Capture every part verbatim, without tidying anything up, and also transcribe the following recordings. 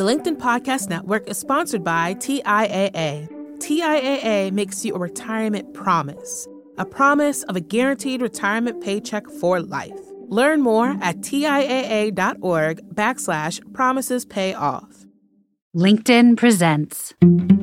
The LinkedIn Podcast Network is sponsored by T I A A. T I A A makes you a retirement promise, a promise of a guaranteed retirement paycheck for life. Learn more at TIAA.org backslash promises pay off. LinkedIn presents.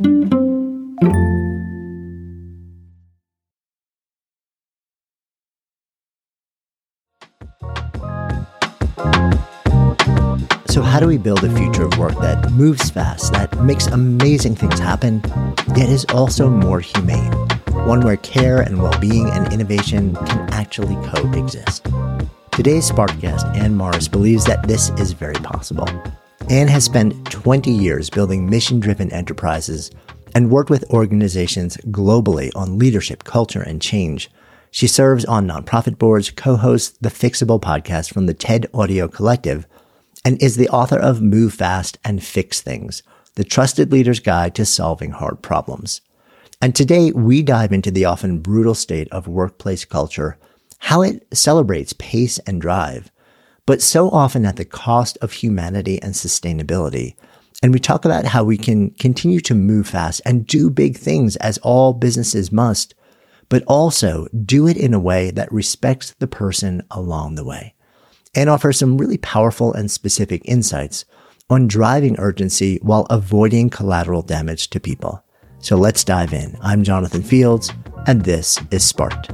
So how do we build a future of work that moves fast, that makes amazing things happen, yet is also more humane? One where care and well-being and innovation can actually coexist. Today's Spark guest, Anne Morris, believes that this is very possible. Anne has spent twenty years building mission-driven enterprises and worked with organizations globally on leadership, culture, and change. She serves on nonprofit boards, co-hosts the Fixable podcast from the TED Audio Collective, and is the author of Move Fast and Fix Things, the trusted leader's guide to solving hard problems. And today we dive into the often brutal state of workplace culture, how it celebrates pace and drive, but so often at the cost of humanity and sustainability. And we talk about how we can continue to move fast and do big things as all businesses must, but also do it in a way that respects the person along the way, and offers some really powerful and specific insights on driving urgency while avoiding collateral damage to people. So let's dive in. I'm Jonathan Fields, and this is Sparked.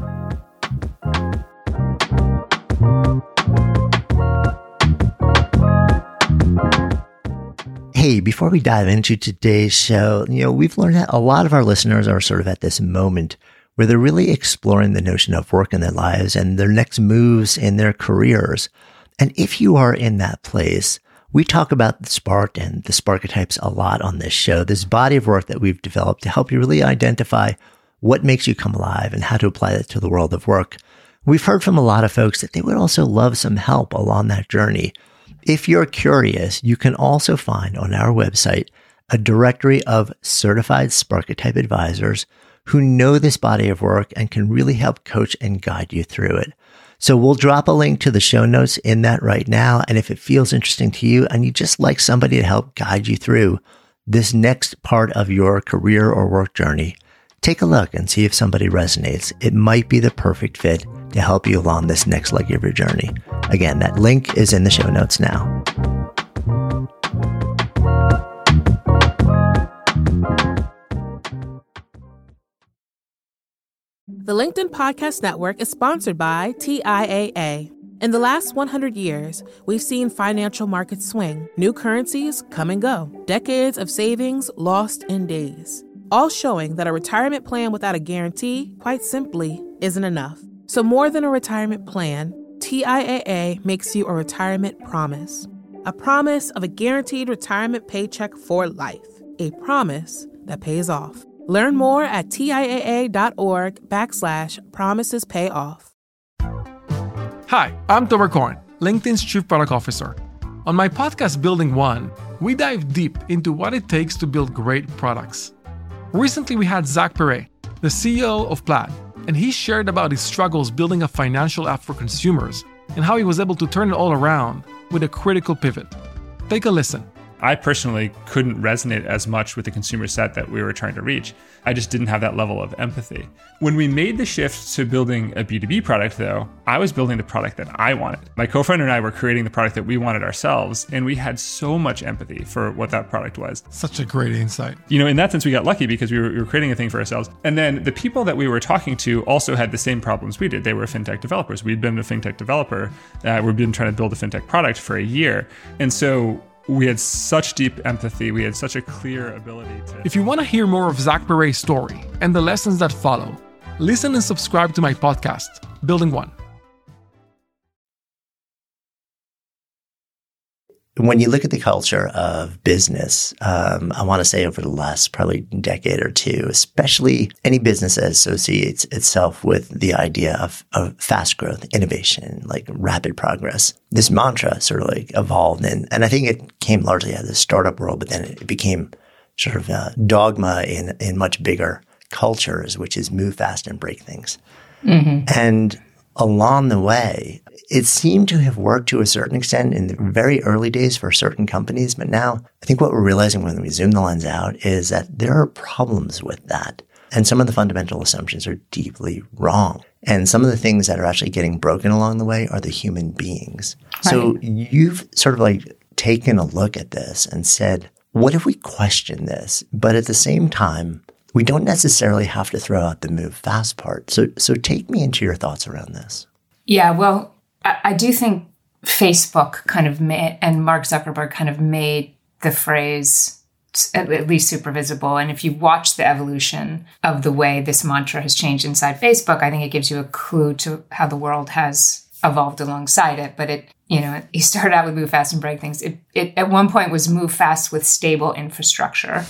Hey, before we dive into today's show, you know, we've learned that a lot of our listeners are sort of at this moment where they're really exploring the notion of work in their lives and their next moves in their careers. And if you are in that place, we talk about the Spark and the Sparketypes a lot on this show, this body of work that we've developed to help you really identify what makes you come alive and how to apply that to the world of work. We've heard from a lot of folks that they would also love some help along that journey. If you're curious, you can also find on our website a directory of certified Sparketype advisors who know this body of work and can really help coach and guide you through it. So we'll drop a link to the show notes in that right now. And if it feels interesting to you and you just like somebody to help guide you through this next part of your career or work journey, take a look and see if somebody resonates. It might be the perfect fit to help you along this next leg of your journey. Again, that link is in the show notes now. The LinkedIn Podcast Network is sponsored by T I A A. In the last one hundred years, we've seen financial markets swing, new currencies come and go, decades of savings lost in days, all showing that a retirement plan without a guarantee, quite simply, isn't enough. So more than a retirement plan, T I A A makes you a retirement promise, a promise of a guaranteed retirement paycheck for life, a promise that pays off. Learn more at TIAA.org backslash promises pay off. Hi, I'm Tomer Cohen, LinkedIn's Chief Product Officer. On my podcast, Building One, we dive deep into what it takes to build great products. Recently, we had Zach Perret, the C E O of Plaid, and he shared about his struggles building a financial app for consumers and how he was able to turn it all around with a critical pivot. Take a listen. I personally couldn't resonate as much with the consumer set that we were trying to reach. I just didn't have that level of empathy. When we made the shift to building a B two B product, though, I was building the product that I wanted. My co-founder and I were creating the product that we wanted ourselves, and we had so much empathy for what that product was. Such a great insight. You know, in that sense, we got lucky because we were, we were creating a thing for ourselves. And then the people that we were talking to also had the same problems we did. They were fintech developers. We'd been a fintech developer. Uh, we'd been trying to build a fintech product for a year. And so we had such deep empathy. We had such a clear ability to... If you want to hear more of Zach Perret's story and the lessons that follow, listen and subscribe to my podcast, Building One. When you look at the culture of business, um, I want to say over the last probably decade or two, especially any business that associates itself with the idea of, of fast growth, innovation, like rapid progress, this mantra sort of like evolved. And, and I think it came largely out of the startup world, but then it became sort of a dogma in, in much bigger cultures, which is move fast and break things. Mm-hmm. And along the way, it seemed to have worked to a certain extent in the very early days for certain companies. But now I think what we're realizing when we zoom the lens out is that there are problems with that. And some of the fundamental assumptions are deeply wrong. And some of the things that are actually getting broken along the way are the human beings. Right. So you've sort of like taken a look at this and said, what if we question this? But at the same time, we don't necessarily have to throw out the move fast part. So so take me into your thoughts around this. Yeah, well, I, I do think Facebook kind of made, and Mark Zuckerberg kind of made the phrase at, at least super visible. And if you watch the evolution of the way this mantra has changed inside Facebook, I think it gives you a clue to how the world has evolved alongside it. But it, you know, he started out with move fast and break things. It, it at one point was move fast with stable infrastructure.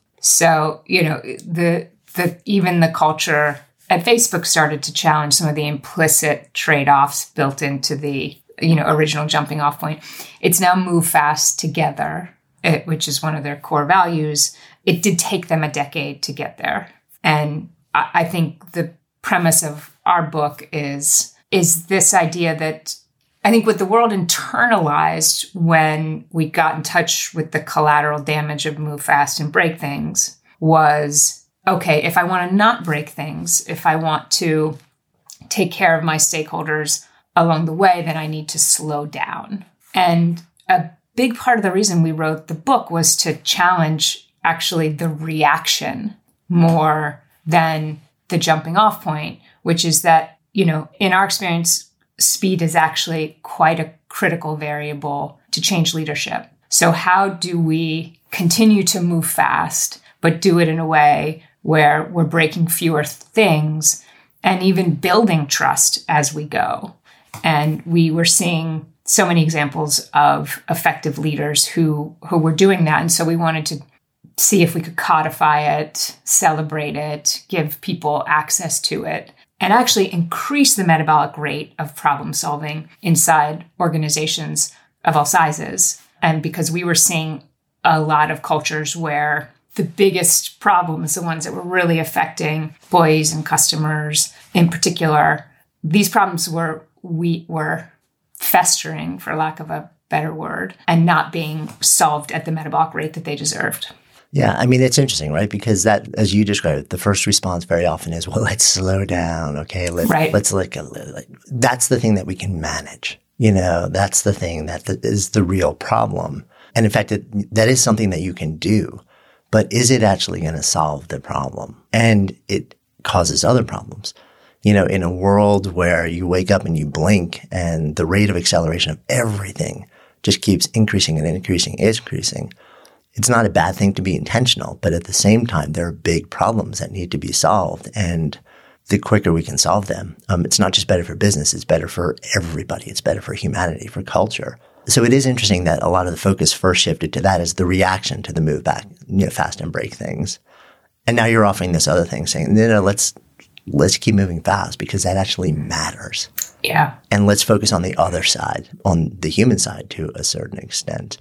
So, you know, the the even the culture at Facebook started to challenge some of the implicit trade-offs built into the, you know, original jumping off point. It's now move fast together, it, which is one of their core values. It did take them a decade to get there. And I, I think the premise of our book is, is this idea that I think what the world internalized when we got in touch with the collateral damage of move fast and break things was, okay, if I want to not break things, if I want to take care of my stakeholders along the way, then I need to slow down. And a big part of the reason we wrote the book was to challenge actually the reaction more than the jumping off point, which is that, you know, in our experience, speed is actually quite a critical variable to change leadership. So how do we continue to move fast, but do it in a way where we're breaking fewer things and even building trust as we go? And we were seeing so many examples of effective leaders who, who were doing that. And so we wanted to see if we could codify it, celebrate it, give people access to it, and actually increase the metabolic rate of problem solving inside organizations of all sizes. And because we were seeing a lot of cultures where the biggest problems, the ones that were really affecting employees and customers in particular, these problems were we were festering, for lack of a better word, and not being solved at the metabolic rate that they deserved. Yeah, I mean, it's interesting, right? Because that, as you described it, the first response very often is, well, let's slow down. Okay, Let, right. let's like, like, that's the thing that we can manage. You know, that's the thing that th- is the real problem. And in fact, it, that is something that you can do. But is it actually going to solve the problem? And it causes other problems. You know, in a world where you wake up and you blink and the rate of acceleration of everything just keeps increasing and increasing, increasing. It's not a bad thing to be intentional, but at the same time, there are big problems that need to be solved. And the quicker we can solve them, um, it's not just better for business, it's better for everybody. It's better for humanity, for culture. So it is interesting that a lot of the focus first shifted to that as the reaction to the move back, you know, fast and break things. And now you're offering this other thing saying, no, no, let's, let's keep moving fast because that actually matters. Yeah. And let's focus on the other side, on the human side to a certain extent.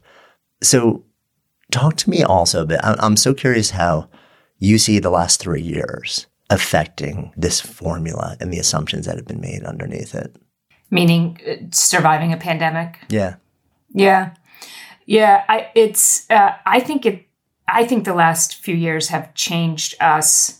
So talk to me also a bit. I'm so curious how you see the last three years affecting this formula and the assumptions that have been made underneath it. Meaning uh, surviving a pandemic? Yeah. Yeah. Yeah. I, it's, uh, I think it, I think the last few years have changed us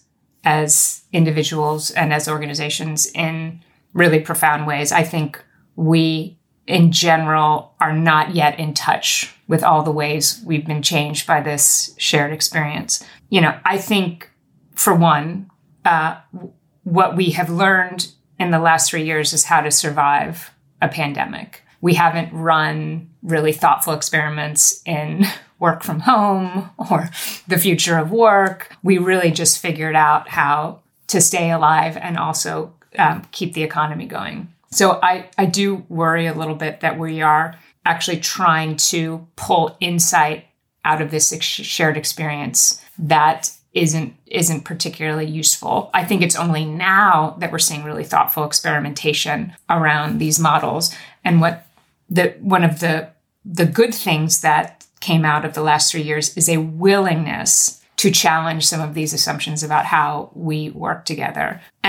as individuals and as organizations in really profound ways. I think we, in general, are not yet in touch with all the ways we've been changed by this shared experience. You know, I think, for one, uh, what we have learned in the last three years is how to survive a pandemic. We haven't run really thoughtful experiments in work from home or the future of work. We really just figured out how to stay alive and also um, keep the economy going. So I, I do worry a little bit that we are actually trying to pull insight out of this ex- shared experience that isn't isn't particularly useful. I think it's only now that we're seeing really thoughtful experimentation around these models. And what the one of the the good things that came out of the last three years is a willingness to challenge some of these assumptions about how we work together. And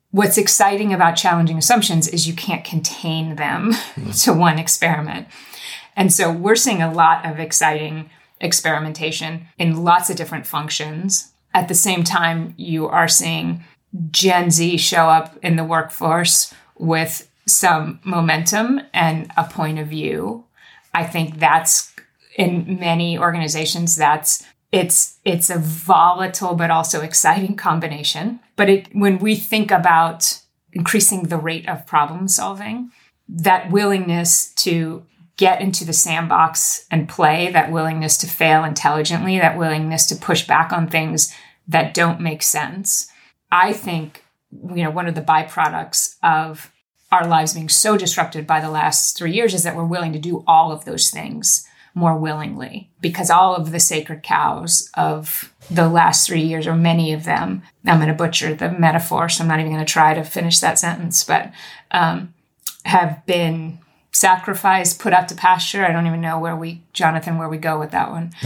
what's exciting about challenging assumptions is you can't contain them to one experiment. And so we're seeing a lot of exciting experimentation in lots of different functions. At the same time, you are seeing Gen Z show up in the workforce with some momentum and a point of view. I think that's, in many organizations, that's it's it's a volatile but also exciting combination. But it, when we think about increasing the rate of problem solving, that willingness to get into the sandbox and play, that willingness to fail intelligently, that willingness to push back on things that don't make sense, I think, you know, one of the byproducts of our lives being so disrupted by the last three years is that we're willing to do all of those things more willingly, because all of the sacred cows of the last three years, or many of them, I'm going to butcher the metaphor, so I'm not even going to try to finish that sentence, but um, have been sacrificed, put out to pasture. I don't even know where we, Jonathan, where we go with that one.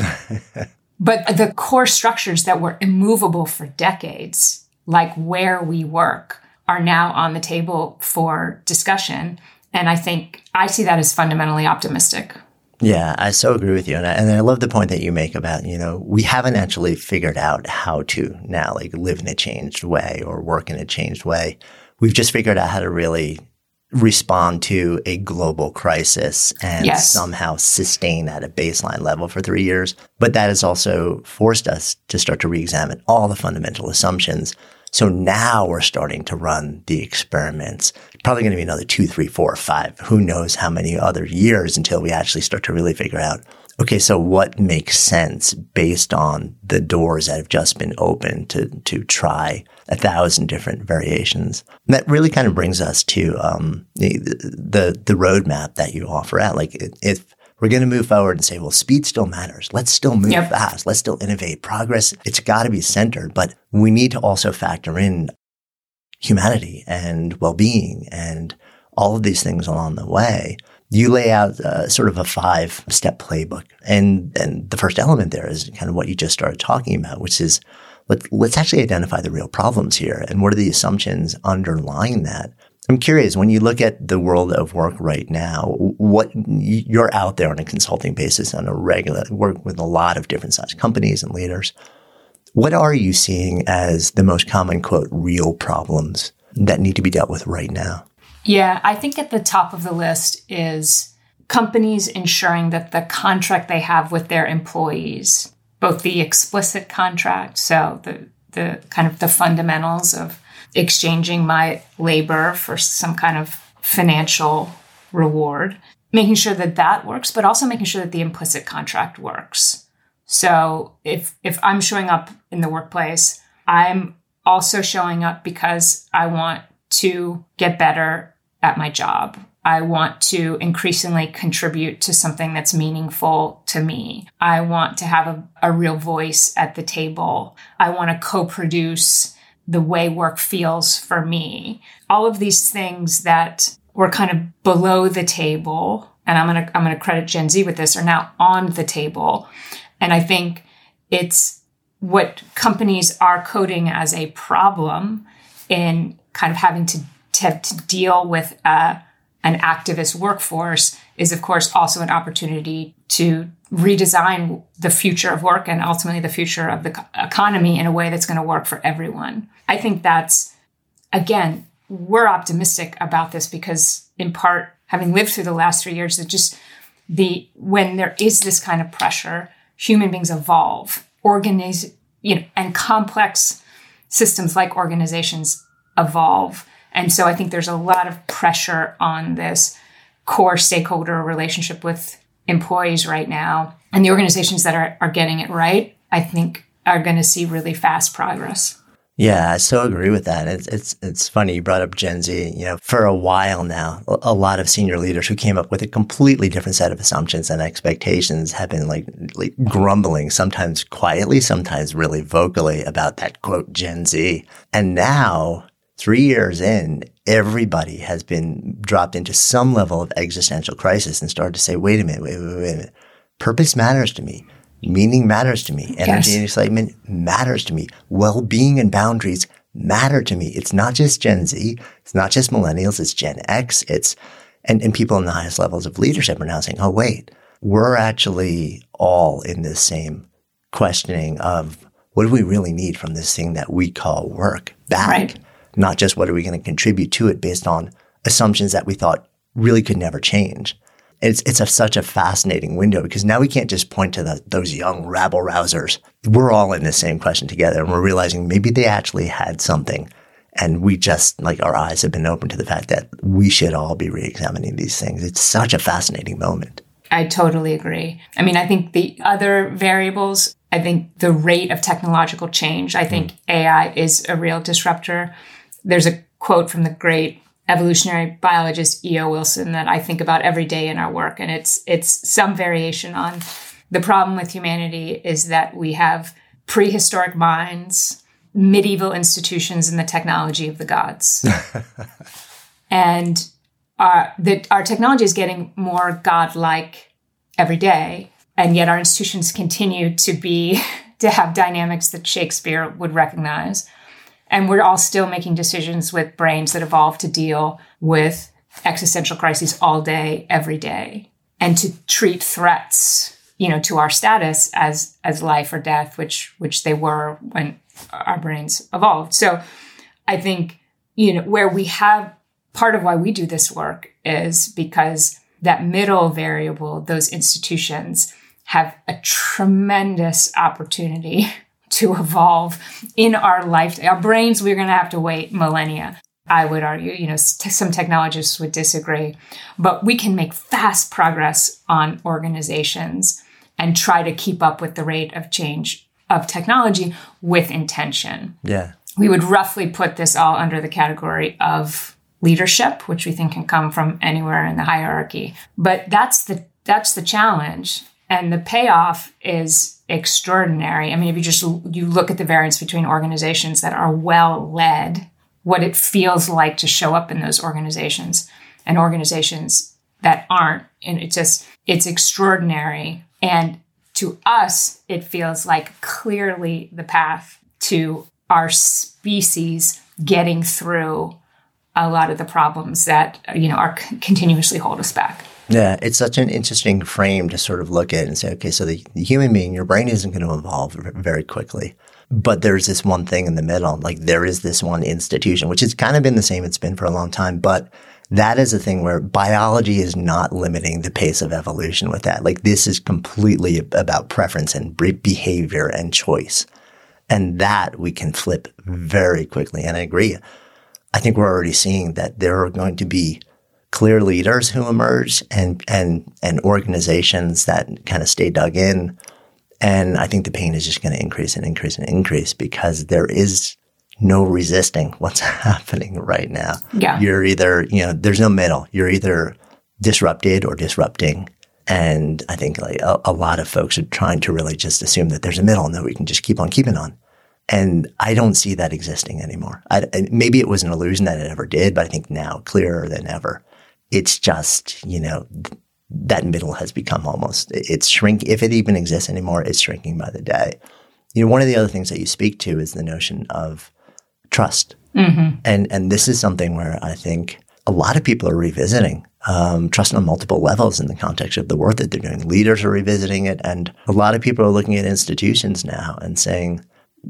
But the core structures that were immovable for decades, like where we work, are now on the table for discussion. And I think I see that as fundamentally optimistic. Yeah, I so agree with you. And I, and I love the point that you make about, you know, we haven't actually figured out how to now like live in a changed way or work in a changed way. We've just figured out how to really respond to a global crisis and yes. somehow sustain at a baseline level for three years. But that has also forced us to start to re-examine all the fundamental assumptions. So now we're starting to run the experiments. Probably going to be another two, three, four, five, who knows how many other years until we actually start to really figure out, okay, so what makes sense based on the doors that have just been opened to to try a thousand different variations. And that really kind of brings us to um, the, the the roadmap that you offer out. Like if we're going to move forward and say, well, speed still matters. Let's still move yep. fast. Let's still innovate. Progress, it's got to be centered, but we need to also factor in humanity and well-being and all of these things along the way. You lay out uh, sort of a five-step playbook. And, and the first element there is kind of what you just started talking about, which is let, let's actually identify the real problems here and what are the assumptions underlying that. I'm curious, when you look at the world of work right now, what you're out there on a consulting basis on a regular, work with a lot of different size companies and leaders. What are you seeing as the most common, quote, real problems that need to be dealt with right now? Yeah, I think at the top of the list is companies ensuring that the contract they have with their employees, both the explicit contract, so the the kind of the fundamentals of exchanging my labor for some kind of financial reward, making sure that that works, but also making sure that the implicit contract works. So if if I'm showing up in the workplace, I'm also showing up because I want to get better at my job. I want to increasingly contribute to something that's meaningful to me. I want to have a, a real voice at the table. I want to co-produce the way work feels for me. All of these things that were kind of below the table, and I'm going to I'm going to credit Gen Z with this, are now on the table. And I think it's what companies are coding as a problem in kind of having to, to, to deal with uh, an activist workforce is, of course, also an opportunity to redesign the future of work and ultimately the future of the economy in a way that's going to work for everyone. I think that's, again, we're optimistic about this because, in part, having lived through the last three years, that just the when there is this kind of pressure, human beings evolve, organize, you know, and complex systems like organizations evolve. And so I think there's a lot of pressure on this core stakeholder relationship with employees right now. And the organizations that are, are getting it right, I think, are going to see really fast progress. Yeah, I so agree with that. It's it's it's funny you brought up Gen Z. You know, for a while now, a lot of senior leaders who came up with a completely different set of assumptions and expectations have been like, like grumbling, sometimes quietly, sometimes really vocally about that, quote, Gen Z. And now, three years in, everybody has been dropped into some level of existential crisis and started to say, wait a minute, wait, wait, wait a minute. Purpose matters to me. Meaning matters to me. Energy yes. and excitement matters to me. Well-being and boundaries matter to me. It's not just Gen Z. It's not just millennials. It's Gen X. It's, and, and people in the highest levels of leadership are now saying, oh, wait, we're actually all in this same questioning of what do we really need from this thing that we call work back? Right. Not just what are we going to contribute to it based on assumptions that we thought really could never change. It's it's a, such a fascinating window because now we can't just point to the, those young rabble rousers. We're all in the same question together, and we're realizing maybe they actually had something, and we just, like, our eyes have been opened to the fact that we should all be re-examining these things. It's such a fascinating moment. I totally agree. I mean, I think the other variables, I think the rate of technological change, I think mm. A I is a real disruptor. There's a quote from the great evolutionary biologist E O Wilson that I think about every day in our work. And it's it's some variation on the problem with humanity is that we have prehistoric minds, medieval institutions, and the technology of the gods. And our, that our technology is getting more godlike every day. And yet our institutions continue to be, to have dynamics that Shakespeare would recognize. And we're all still making decisions with brains that evolved to deal with existential crises all day, every day, and to treat threats, you know, to our status as as life or death, which which they were when our brains evolved. So I think, you know, where we have part of why we do this work is because that middle variable, those institutions have a tremendous opportunity to evolve in our life. Our brains, we're going to have to wait millennia. I would argue, you know, some technologists would disagree, but we can make fast progress on organizations and try to keep up with the rate of change of technology with intention. Yeah. We would roughly put this all under the category of leadership, which we think can come from anywhere in the hierarchy. But that's the that's the challenge. And the payoff is extraordinary. I mean, if you just you look at the variance between organizations that are well led, what it feels like to show up in those organizations, and organizations that aren't, and it just it's extraordinary. And to us, it feels like clearly the path to our species getting through a lot of the problems that, you know, are c- continuously hold us back. Yeah, it's such an interesting frame to sort of look at and say, okay, so the, the human being, your brain isn't going to evolve very quickly. But there's this one thing in the middle, like there is this one institution, which has kind of been the same it's been for a long time. But that is a thing where biology is not limiting the pace of evolution with that. Like this is completely about preference and behavior and choice. And that we can flip very quickly. And I agree. I think we're already seeing that there are going to be clear leaders who emerge and, and, and organizations that kind of stay dug in. And I think the pain is just going to increase and increase and increase because there is no resisting what's happening right now. Yeah. You're either, you know, there's no middle. You're either disrupted or disrupting. And I think like a, a lot of folks are trying to really just assume that there's a middle and that we can just keep on keeping on. And I don't see that existing anymore. I, maybe it was an illusion that it ever did, but I think now clearer than ever. It's just, you know, th- that middle has become almost, it's shrink. If it even exists anymore, it's shrinking by the day. You know, one of the other things that you speak to is the notion of trust. Mm-hmm. And, and this is something where I think a lot of people are revisiting um, trust on multiple levels in the context of the work that they're doing. Leaders are revisiting it. And a lot of people are looking at institutions now and saying,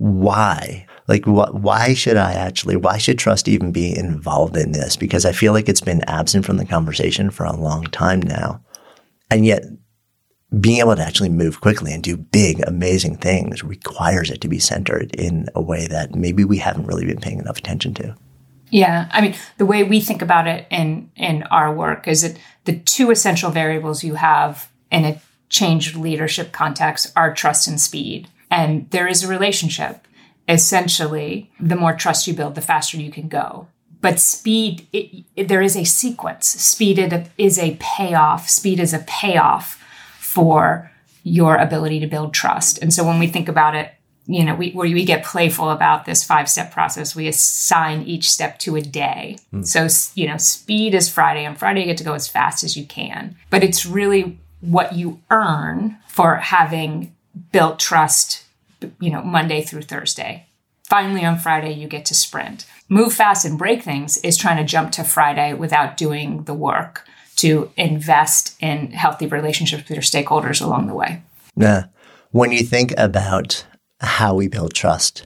why? Like, wh- why should I actually, why should trust even be involved in this? Because I feel like it's been absent from the conversation for a long time now. And yet being able to actually move quickly and do big, amazing things requires it to be centered in a way that maybe we haven't really been paying enough attention to. Yeah. I mean, the way we think about it in, in our work is that the two essential variables you have in a changed leadership context are trust and speed. And there is a relationship. Essentially, the more trust you build, the faster you can go. But speed, it, it, there is a sequence. Speed it, is a payoff. Speed is a payoff for your ability to build trust. And so when we think about it, you know, we, where we get playful about this five-step process, we assign each step to a day. Mm. So, you know, speed is Friday. On Friday, you get to go as fast as you can. But it's really what you earn for having built trust, you know, Monday through Thursday. finally on Friday, you get to sprint. Move fast and break things is trying to jump to Friday without doing the work to invest in healthy relationships with your stakeholders along the way. Yeah. When you think about how we build trust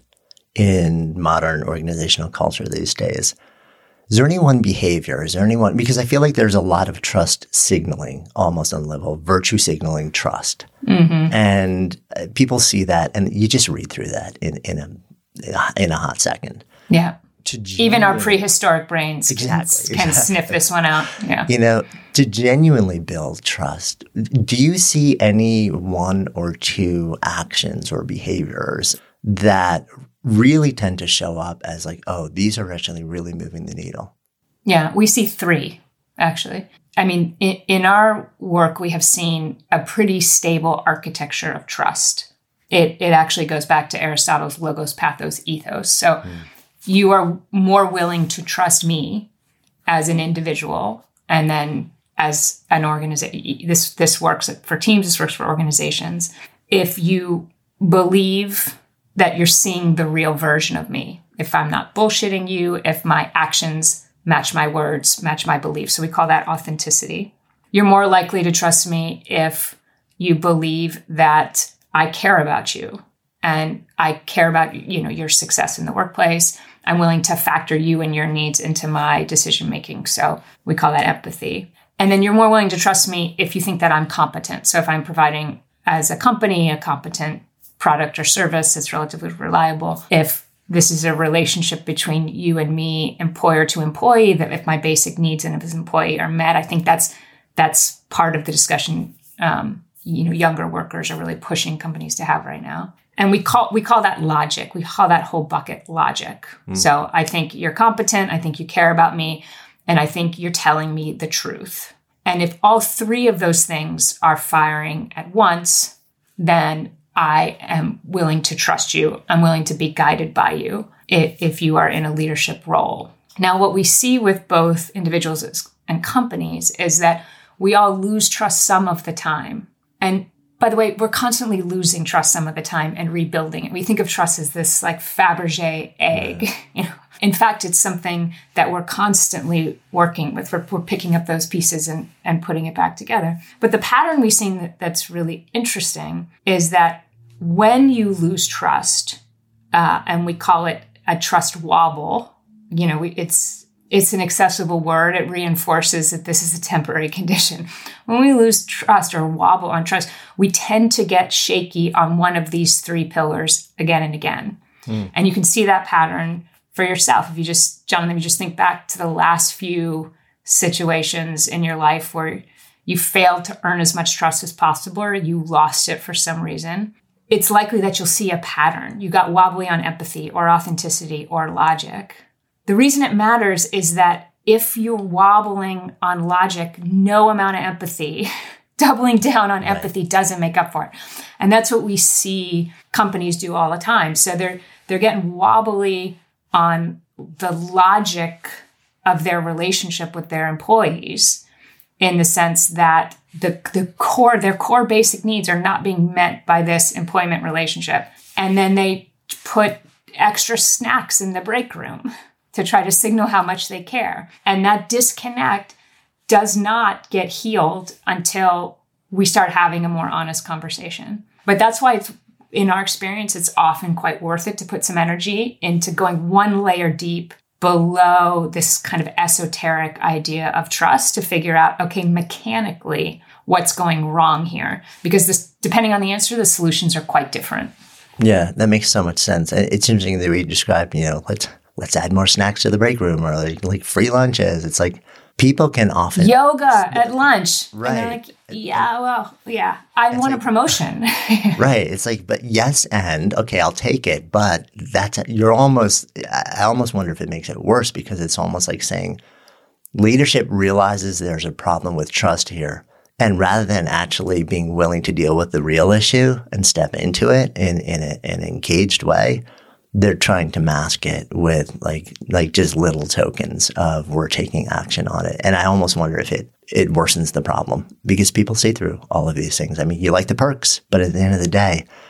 in modern organizational culture these days, is there any one behavior? Is there any one? Because I feel like there's a lot of trust signaling almost on the level of virtue signaling trust. Mm-hmm. And uh, people see that and you just read through that in, in, a, in a hot second. Yeah. Even our prehistoric brains exactly, can, can exactly. sniff this one out. Yeah. You know, to genuinely build trust, do you see any one or two actions or behaviors that really tend to show up as like, oh, these are actually really moving the needle? Yeah, we see three, actually. I mean, in, in our work, we have seen a pretty stable architecture of trust. It, it actually goes back to Aristotle's logos, pathos, ethos. So mm. you are more willing to trust me as an individual and then as an organization. This, this works for teams, this works for organizations. If you believe that you're seeing the real version of me, if I'm not bullshitting you, if my actions match my words, match my beliefs. So we call that authenticity. You're more likely to trust me if you believe that I care about you and I care about, you know, your success in the workplace. I'm willing to factor you and your needs into my decision making. So we call that empathy. And then you're more willing to trust me if you think that I'm competent. So if I'm providing as a company a competent product or service that's relatively reliable, if this is a relationship between you and me, employer to employee, that if my basic needs and if his employee are met, I think that's that's part of the discussion um, you know, younger workers are really pushing companies to have right now. And we call we call that logic. We call that whole bucket logic. Mm. So I think you're competent. I think you care about me. And I think you're telling me the truth. And if all three of those things are firing at once, then I am willing to trust you. I'm willing to be guided by you if, if you are in a leadership role. Now, what we see with both individuals and companies is that we all lose trust some of the time. And by the way, we're constantly losing trust some of the time and rebuilding it. We think of trust as this like Fabergé egg. Yeah. You know, in fact, it's something that we're constantly working with. We're, we're picking up those pieces and, and putting it back together. But the pattern we've seen that, that's really interesting is that when you lose trust, uh, and we call it a trust wobble, you know, we, it's it's an accessible word. It reinforces that this is a temporary condition. When we lose trust or wobble on trust, we tend to get shaky on one of these three pillars again and again. Mm. And you can see that pattern for yourself. If you just, Jonathan, you just think back to the last few situations in your life where you failed to earn as much trust as possible or you lost it for some reason, it's likely that you'll see a pattern. You got wobbly on empathy or authenticity or logic. The reason it matters is that if you're wobbling on logic, no amount of empathy, doubling down on empathy right. doesn't make up for it. And that's what we see companies do all the time. So they're they're getting wobbly on the logic of their relationship with their employees in the sense that the, the core, their core basic needs are not being met by this employment relationship. And then they put extra snacks in the break room to try to signal how much they care. And that disconnect does not get healed until we start having a more honest conversation. But that's why it's, in our experience, it's often quite worth it to put some energy into going one layer deep below this kind of esoteric idea of trust to figure out, okay, mechanically, what's going wrong here? Because this, depending on the answer, the solutions are quite different. Yeah, that makes so much sense. It's interesting that we described, you know, let's let's add more snacks to the break room or like, like free lunches. It's like people can often yoga at lunch. Right. And they're like, yeah, well, yeah, I it's want like, a promotion. Right. It's like, but yes, and okay, I'll take it. But that's, you're almost, I almost wonder if it makes it worse because it's almost like saying leadership realizes there's a problem with trust here. And rather than actually being willing to deal with the real issue and step into it in, in a, an engaged way, they're trying to mask it with like like just little tokens of we're taking action on it. And I almost wonder if it, it worsens the problem because people see through all of these things. I mean, you like the perks, but at the end of the day,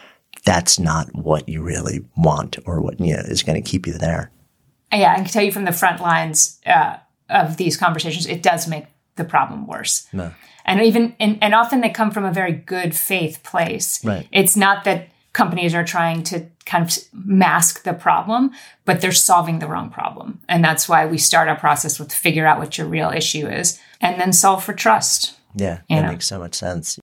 that's not what you really want or what, you know, is going to keep you there. Yeah, I can tell you from the front lines uh, of these conversations, it does make the problem worse. No. And even and, and often they come from a very good faith place. Right. It's not that companies are trying to kind of mask the problem, but they're solving the wrong problem. And that's why we start our process with figure out what your real issue is and then solve for trust. Yeah, you that know? makes so much sense.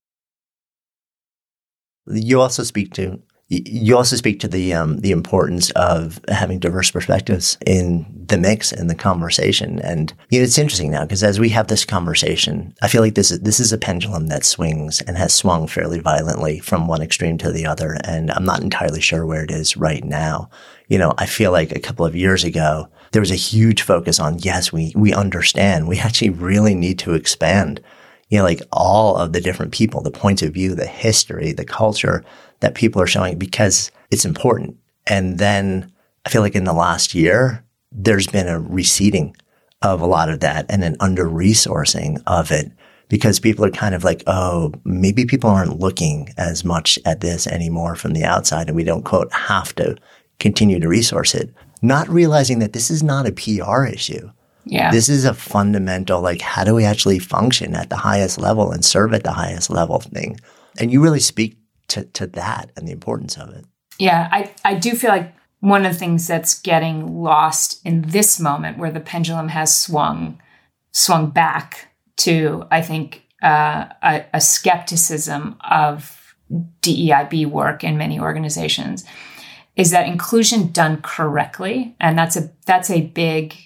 You also speak to You also speak to the um, the importance of having diverse perspectives in the mix and the conversation. And you know, it's interesting now because as we have this conversation, I feel like this is this is a pendulum that swings and has swung fairly violently from one extreme to the other. And I'm not entirely sure where it is right now. You know, I feel like a couple of years ago, there was a huge focus on, yes, we we understand. We actually really need to expand, you know, like all of the different people, the points of view, the history, the culture that people are showing because it's important. And then I feel like in the last year, there's been a receding of a lot of that and an under-resourcing of it because people are kind of like, oh, maybe people aren't looking as much at this anymore from the outside and we don't, quote, have to continue to resource it. Not realizing that this is not a P R issue. Yeah. This is a fundamental, like, how do we actually function at the highest level and serve at the highest level thing? And you really speak to, to that and the importance of it. Yeah, I, I do feel like one of the things that's getting lost in this moment where the pendulum has swung, swung back to, I think, uh, a, a skepticism of D E I B work in many organizations is that inclusion done correctly, and that's a that's a big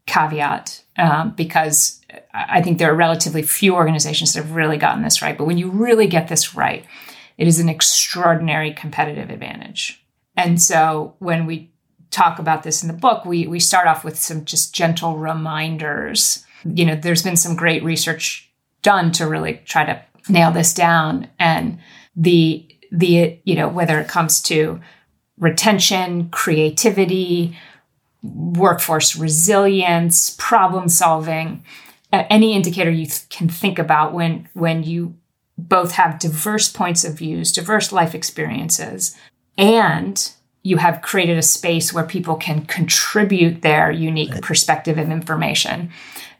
caveat um, because I think there are relatively few organizations that have really gotten this right. But when you really get this right, it is an extraordinary competitive advantage. And so when we talk about this in the book, we we start off with some just gentle reminders. You know, there's been some great research done to really try to nail this down. And the the you know, whether it comes to retention, creativity, workforce resilience, problem solving, uh, any indicator you th- can think about when when you both have diverse points of views, diverse life experiences, and you have created a space where people can contribute their unique right. perspective and information.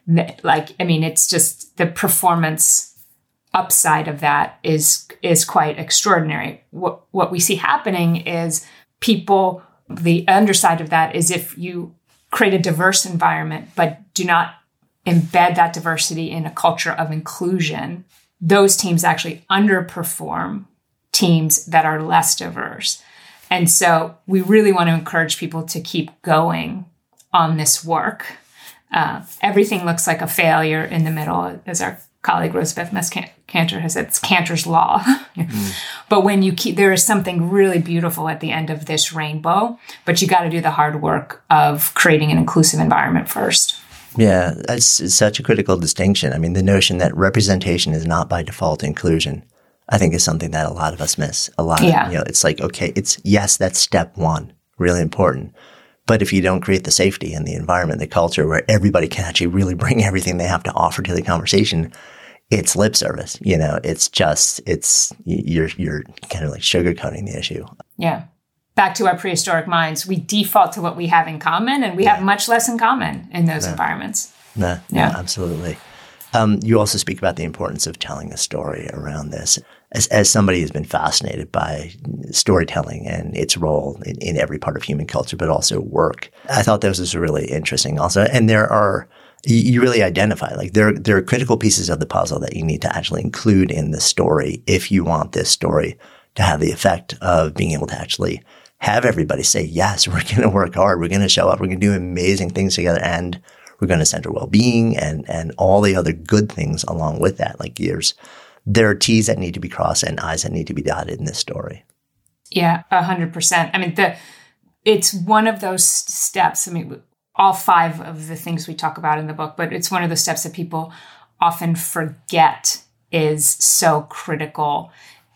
Like, I mean, it's just the performance upside of that is is quite extraordinary. What what we see happening is people, the underside of that is if you create a diverse environment, but do not embed that diversity in a culture of inclusion, those teams actually underperform teams that are less diverse. And so we really want to encourage people to keep going on this work. Uh, everything looks like a failure in the middle, as our colleague Rosabeth Mess-Kanter has said, it's Cantor's law. mm. But when you keep, there is something really beautiful at the end of this rainbow, but you got to do the hard work of creating an inclusive environment first. Yeah, that's it's such a critical distinction. I mean, the notion that representation is not by default inclusion, I think is something that a lot of us miss. A lot yeah. of, you know, it's like, okay, it's, yes, that's step one, really important. But if you don't create the safety and the environment, the culture where everybody can actually really bring everything they have to offer to the conversation, it's lip service. You know, it's just, it's, you're, you're kind of like sugarcoating the issue. Yeah. Back to our prehistoric minds, we default to what we have in common, and we yeah. have much less in common in those no. environments. No, yeah. no, absolutely. Um, you also speak about the importance of telling a story around this. As, as somebody who's been fascinated by storytelling and its role in, in every part of human culture, but also work, I thought this was really interesting also. And there are, you really identify, like there, there are critical pieces of the puzzle that you need to actually include in the story if you want this story to have the effect of being able to actually have everybody say, yes, we're going to work hard. We're going to show up. We're going to do amazing things together. And we're going to center well-being and, and all the other good things along with that. Like there's, there are T's that need to be crossed and I's that need to be dotted in this story. Yeah, a hundred percent. I mean, the, it's one of those steps. I mean, all five of the things we talk about in the book, but it's one of the steps that people often forget is so critical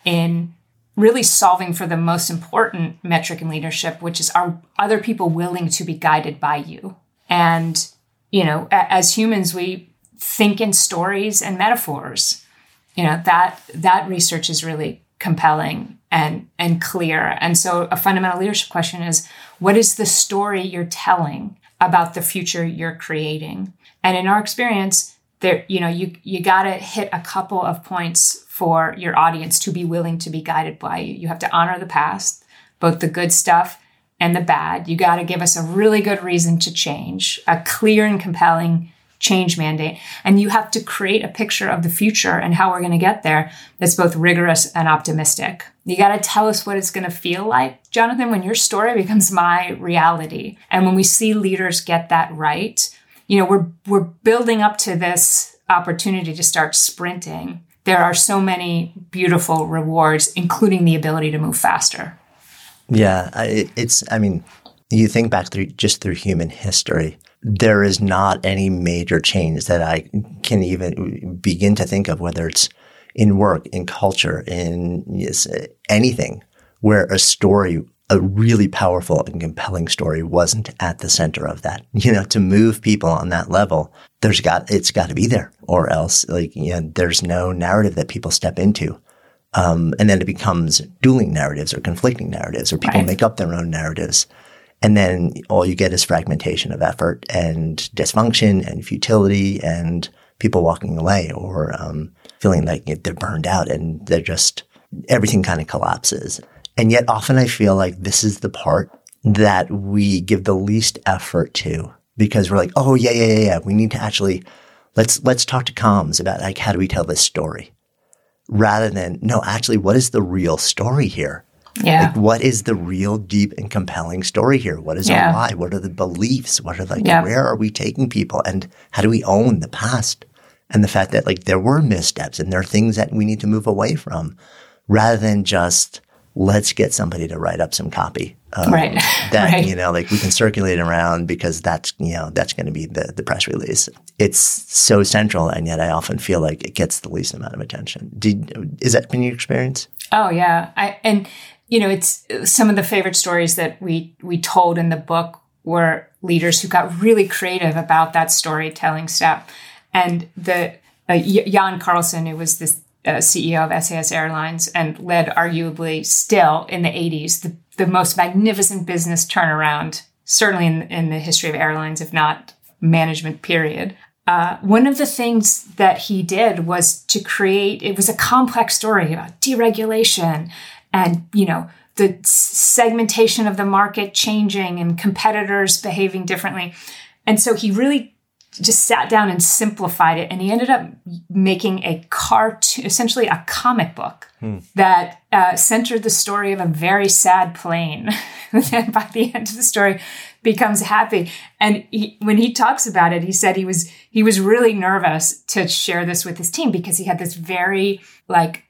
in really solving for the most important metric in leadership, which is, are other people willing to be guided by you? And, you know, as humans, we think in stories and metaphors. You know, that that research is really compelling. and, and clear. And so a fundamental leadership question is, what is the story you're telling about the future you're creating? And in our experience, there, you know, you, you got to hit a couple of points for your audience to be willing to be guided by you. You have to honor the past, both the good stuff and the bad. You got to give us a really good reason to change, a clear and compelling change mandate. And you have to create a picture of the future and how we're going to get there that's both rigorous and optimistic. You got to tell us what it's going to feel like, Jonathan, when your story becomes my reality. And when we see leaders get that right, you know, we're we're building up to this opportunity to start sprinting. There are so many beautiful rewards, including the ability to move faster. Yeah, I, it's, I mean, you think back through just through human history, there is not any major change that I can even begin to think of, whether it's in work, in culture, in yes, anything, where a story, a really powerful and compelling story wasn't at the center of that. You know, to move people on that level, there's got, it's got to be there, or else, like, you know, there's no narrative that people step into. Um, and then it becomes dueling narratives or conflicting narratives, or people right. make up their own narratives. And then all you get is fragmentation of effort and dysfunction and futility and people walking away, or um, feeling like they're burned out and they're just, everything kind of collapses. And yet often I feel like this is the part that we give the least effort to, because we're like, oh, yeah, yeah, yeah, yeah. We need to actually, let's, let's talk to comms about, like, how do we tell this story? Rather than, no, actually, what is the real story here? Yeah. Like, what is the real deep and compelling story here? What is yeah. our why? What are the beliefs? What are like, yeah. where are we taking people? And how do we own the past? And the fact that, like, there were missteps and there are things that we need to move away from, rather than just, let's get somebody to write up some copy. Um, right. That, right. you know, like, we can circulate it around because that's, you know, that's going to be the, the press release. It's so central, and yet I often feel like it gets the least amount of attention. Did, is that been your experience? Oh, yeah. I, and, you know, it's some of the favorite stories that we, we told in the book were leaders who got really creative about that storytelling step. And the uh, Jan Carlson, who was this uh, C E O of S A S Airlines and led arguably still in the eighties, the, the most magnificent business turnaround, certainly in, in the history of airlines, if not management period. Uh, one of the things that he did was to create, it was a complex story about deregulation and, you know, the segmentation of the market changing and competitors behaving differently. And so he really just sat down and simplified it. And he ended up making a cartoon, essentially a comic book hmm. that uh, centered the story of a very sad plane. And by the end of the story, becomes happy. And he, when he talks about it, he said he was he was really nervous to share this with his team because he had this very like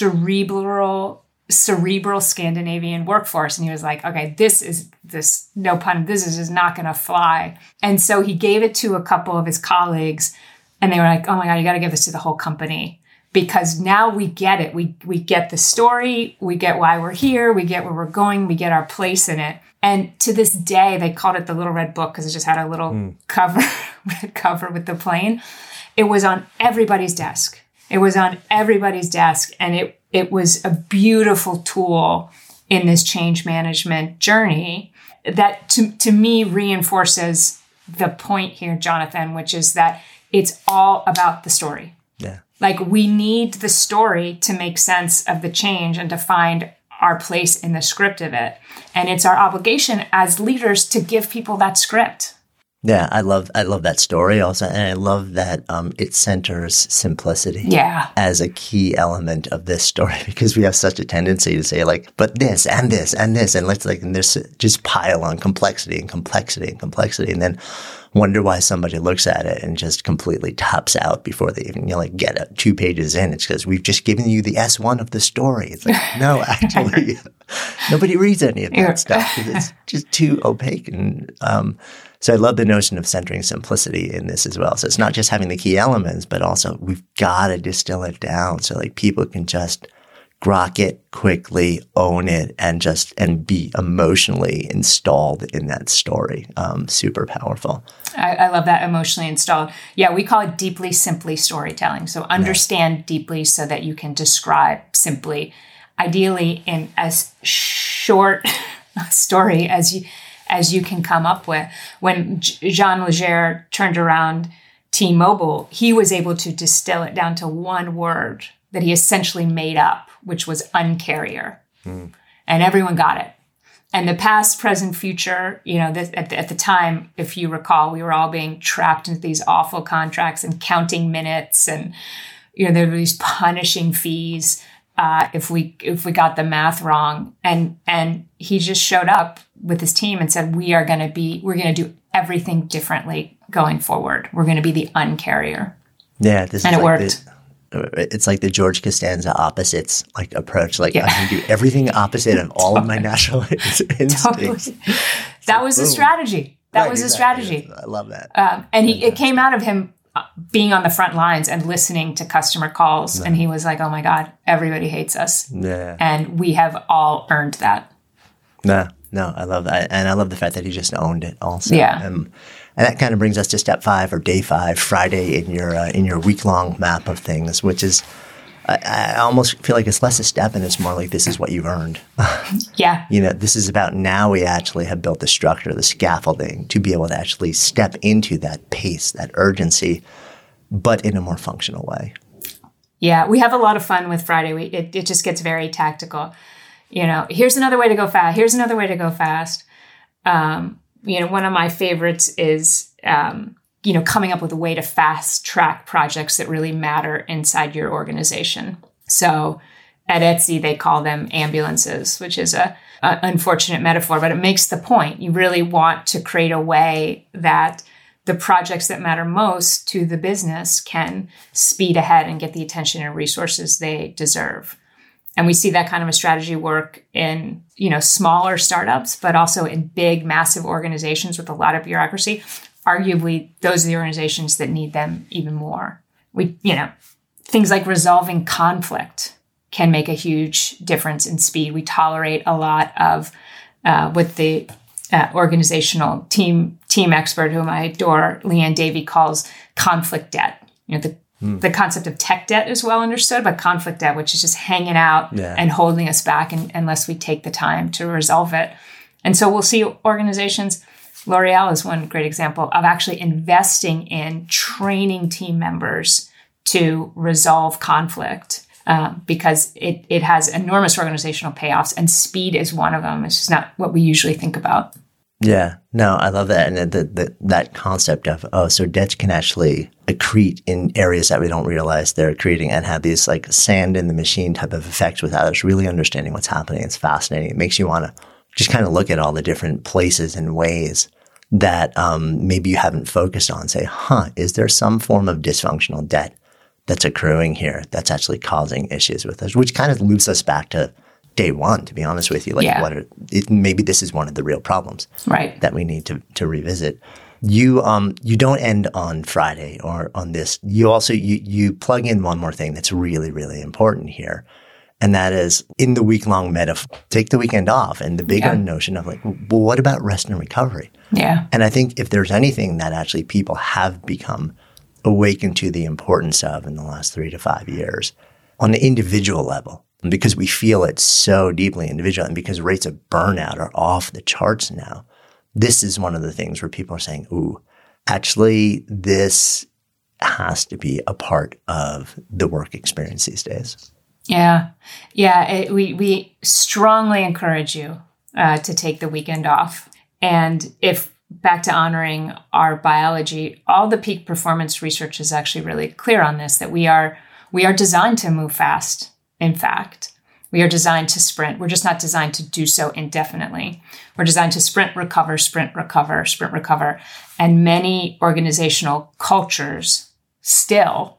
cerebral cerebral Scandinavian workforce. And he was like, okay, this is this, no pun, this is just not going to fly. And so he gave it to a couple of his colleagues and they were like, oh my God, you got to give this to the whole company because now we get it. We, we get the story. We get why we're here. We get where we're going. We get our place in it. And to this day, they called it the Little Red Book because it just had a little mm. cover, red cover with the plane. It was on everybody's desk. It was on everybody's desk. And it, it was a beautiful tool in this change management journey that to, to me reinforces the point here, Jonathan, which is that it's all about the story. Yeah. Like we need the story to make sense of the change and to find our place in the script of it. And it's our obligation as leaders to give people that script. Yeah, I love I love that story also, and I love that um, it centers simplicity yeah. as a key element of this story because we have such a tendency to say like, but this and this and this and let's like and this just pile on complexity and complexity and complexity, and then wonder why somebody looks at it and just completely taps out before they even you know, like get it, two pages in. It's because we've just given you the S one of the story. It's like no, actually, nobody reads any of that yeah. stuff because it's just too opaque and. Um, So I love the notion of centering simplicity in this as well. So it's not just having the key elements, but also we've got to distill it down so like people can just grok it quickly, own it, and just and be emotionally installed in that story. Um, super powerful. I, I love that, emotionally installed. Yeah, we call it deeply, simply storytelling. So understand yeah. deeply so that you can describe simply. ideally in as short a story as you as you can come up with. When Jean Leger turned around T-Mobile, he was able to distill it down to one word that he essentially made up, which was uncarrier. Mm. And everyone got it. And the past, present, future, you know, this, at, the, at the time, if you recall, we were all being trapped into these awful contracts and counting minutes, and, you know, there were these punishing fees uh, if we if we got the math wrong. And and he just showed up with his team and said, we are going to be, we're going to do everything differently going forward. We're going to be the uncarrier. Yeah, this and is it like worked. The, it's like the George Costanza opposites like approach. Like yeah. I can do everything opposite of all totally. of my natural instincts. Totally. That was a strategy. That right, was a exactly. strategy. I love that. Um, and he, it came out of him being on the front lines and listening to customer calls. No. And he was like, oh my God, everybody hates us. Yeah. And we have all earned that. No, no, I love that. And I love the fact that he just owned it also. Yeah. Um, and that kind of brings us to step five or day five, Friday in your uh, in your week-long map of things, which is, I, I almost feel like it's less a step and it's more like this is what you've earned. Yeah. You know, this is about now we actually have built the structure, the scaffolding to be able to actually step into that pace, that urgency, but in a more functional way. Yeah, we have a lot of fun with Friday. We, it, it just gets very tactical. You know, here's another way to go fast. Here's another way to go fast. Um, you know, one of my favorites is, um, you know, coming up with a way to fast track projects that really matter inside your organization. So at Etsy, they call them ambulances, which is a, a unfortunate metaphor, but it makes the point. You really want to create a way that the projects that matter most to the business can speed ahead and get the attention and resources they deserve. And we see that kind of a strategy work in, you know, smaller startups, but also in big, massive organizations with a lot of bureaucracy. Arguably, those are the organizations that need them even more. We, you know, things like resolving conflict can make a huge difference in speed. We tolerate a lot of uh, what the uh, organizational team team expert, whom I adore, Leanne Davey, calls conflict debt. You know, the mm. the concept of tech debt is well understood, but conflict debt, which is just hanging out yeah. and holding us back in, unless we take the time to resolve it. And so we'll see organizations. L'Oreal is one great example of actually investing in training team members to resolve conflict uh, because it, it has enormous organizational payoffs, and speed is one of them. It's just not what we usually think about. Yeah, no, I love that. And the, the, that concept of, oh, so debts can actually accrete in areas that we don't realize they're accreting and have these like sand in the machine type of effects without us really understanding what's happening. It's fascinating. It makes you want to just kind of look at all the different places and ways that um, maybe you haven't focused on. Say, huh, is there some form of dysfunctional debt that's accruing here that's actually causing issues with us, which kind of loops us back to day one, to be honest with you. Like, yeah. what are, it, maybe this is one of the real problems right. that we need to, to revisit. You um you don't end on Friday or on this. You also you you plug in one more thing that's really, really important here. And that is in the week-long metaphor, take the weekend off, and the bigger yeah. notion of like, well, what about rest and recovery? Yeah. And I think if there's anything that actually people have become awakened to the importance of in the last three to five years on the individual level, because we feel it so deeply individual and because rates of burnout are off the charts now, this is one of the things where people are saying, ooh, actually, this has to be a part of the work experience these days. Yeah. Yeah. It, we, we strongly encourage you uh, to take the weekend off. And if back to honoring our biology, all the peak performance research is actually really clear on this, that we are, we are designed to move fast. In fact, we are designed to sprint. We're just not designed to do so indefinitely. We're designed to sprint, recover, sprint, recover, sprint, recover. And many organizational cultures still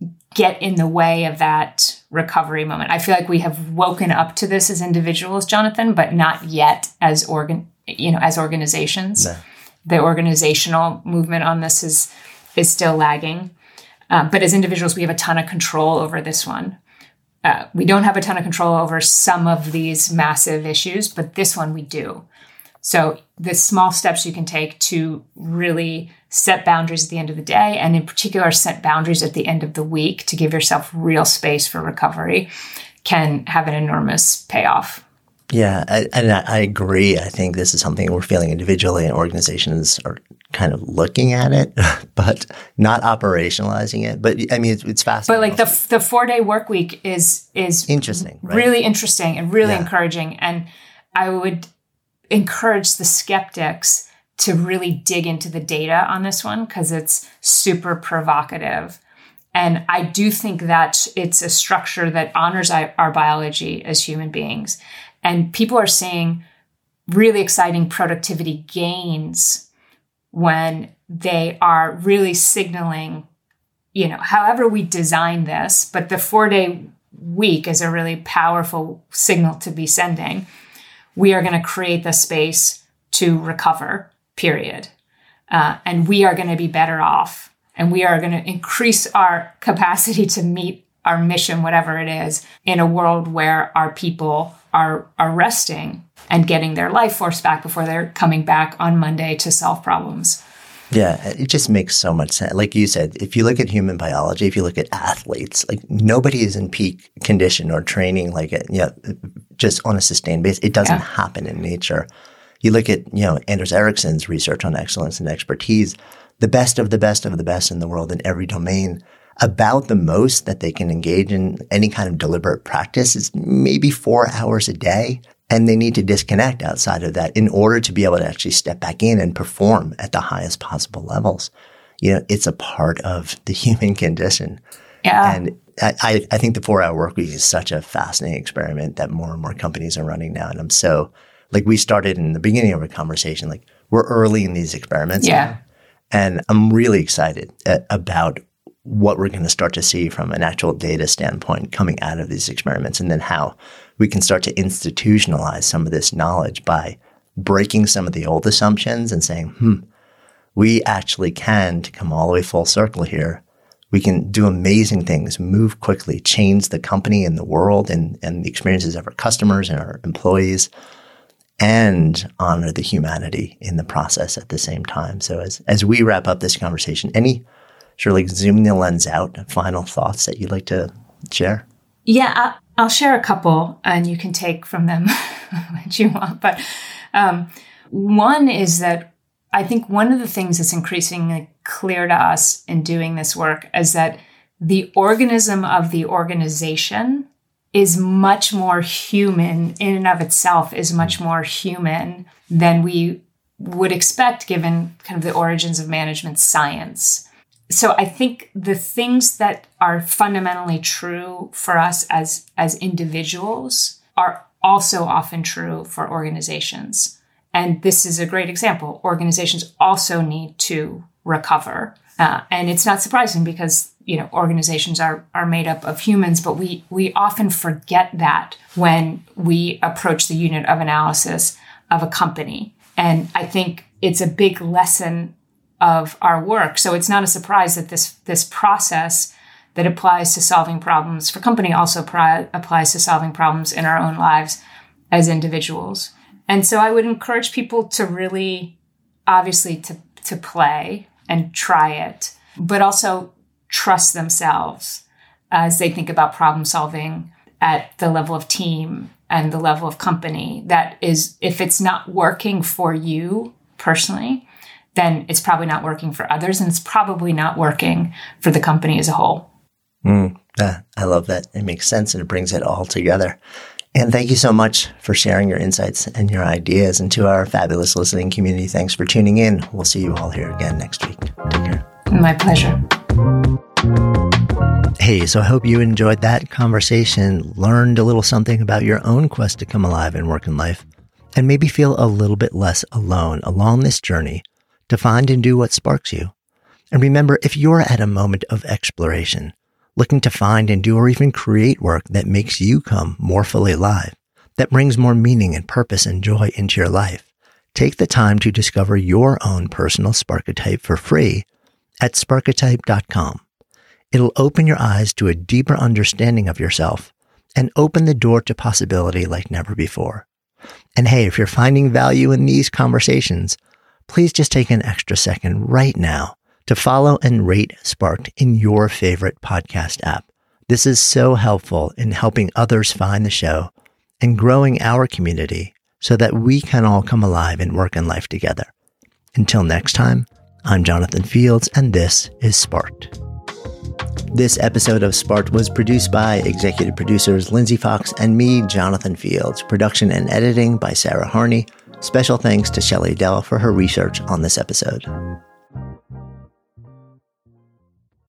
get in the way of that recovery moment. I feel like we have woken up to this as individuals, Jonathan, but not yet as organ, you know, as organizations. No. The organizational movement on this is is still lagging. Um, but as individuals, we have a ton of control over this one. Uh, we don't have a ton of control over some of these massive issues, but this one we do. So the small steps you can take to really set boundaries at the end of the day, and in particular, set boundaries at the end of the week to give yourself real space for recovery, can have an enormous payoff. Yeah, I, and I agree. I think this is something we're feeling individually, and organizations are kind of looking at it, but not operationalizing it. But I mean, it's, it's fascinating. But like the the four day work week is is interesting, right? Really interesting and really yeah. encouraging. And I would encourage the skeptics to really dig into the data on this one, because it's super provocative. And I do think that it's a structure that honors our, our biology as human beings. And people are seeing really exciting productivity gains when they are really signaling, you know, however we design this, but the four day week is a really powerful signal to be sending. We are going to create the space to recover, period. Uh, and we are going to be better off, and we are going to increase our capacity to meet our mission, whatever it is, in a world where our people are, are resting and getting their life force back before they're coming back on Monday to solve problems. Yeah, it just makes so much sense. Like you said, if you look at human biology, if you look at athletes, like nobody is in peak condition or training like it, you know, just on a sustained basis. It doesn't yeah. happen in nature. You look at, you know, Anders Ericsson's research on excellence and expertise, the best of the best of the best in the world in every domain. About the most that they can engage in any kind of deliberate practice is maybe four hours a day. And they need to disconnect outside of that in order to be able to actually step back in and perform at the highest possible levels. You know, it's a part of the human condition. Yeah. And I, I think the four-hour work week is such a fascinating experiment that more and more companies are running now. And I'm so, like we started in the beginning of our conversation, like we're early in these experiments. Yeah. Now, and I'm really excited about what we're going to start to see from an actual data standpoint coming out of these experiments, and then how we can start to institutionalize some of this knowledge by breaking some of the old assumptions and saying, hmm, we actually can, to come all the way full circle here, we can do amazing things, move quickly, change the company and the world and, and the experiences of our customers and our employees, and honor the humanity in the process at the same time. So as, as we wrap up this conversation, any Shirley, zooming the lens out, final thoughts that you'd like to share? Yeah, I'll share a couple, and you can take from them what you want. But um, one is that I think one of the things that's increasingly clear to us in doing this work is that the organism of the organization is much more human, in and of itself is much more human than we would expect, given kind of the origins of management science. So I think the things that are fundamentally true for us as, as individuals are also often true for organizations. And this is a great example. Organizations also need to recover. Uh, and it's not surprising because, you know, organizations are, are made up of humans, but we, we often forget that when we approach the unit of analysis of a company. And I think it's a big lesson of our work. So it's not a surprise that this this process that applies to solving problems for company also pri- applies to solving problems in our own lives as individuals. And so I would encourage people to really, obviously, to, to play and try it, but also trust themselves as they think about problem solving at the level of team and the level of company. That is, if it's not working for you personally, then it's probably not working for others, and it's probably not working for the company as a whole. Mm, uh, I love that. It makes sense, and it brings it all together. And thank you so much for sharing your insights and your ideas. And to our fabulous listening community, thanks for tuning in. We'll see you all here again next week. Take care. My pleasure. Hey, so I hope you enjoyed that conversation, learned a little something about your own quest to come alive in work and life, and maybe feel a little bit less alone along this journey to find and do what sparks you. And remember, if you're at a moment of exploration, looking to find and do or even create work that makes you come more fully alive, that brings more meaning and purpose and joy into your life, take the time to discover your own personal Sparketype for free at sparketype dot com. It'll open your eyes to a deeper understanding of yourself and open the door to possibility like never before. And hey, if you're finding value in these conversations, please just take an extra second right now to follow and rate Sparked in your favorite podcast app. This is so helpful in helping others find the show and growing our community so that we can all come alive in work and life together. Until next time, I'm Jonathan Fields, and this is Sparked. This episode of Sparked was produced by executive producers Lindsay Fox and me, Jonathan Fields. Production and editing by Sarah Harney. Special thanks to Shelley Dell for her research on this episode.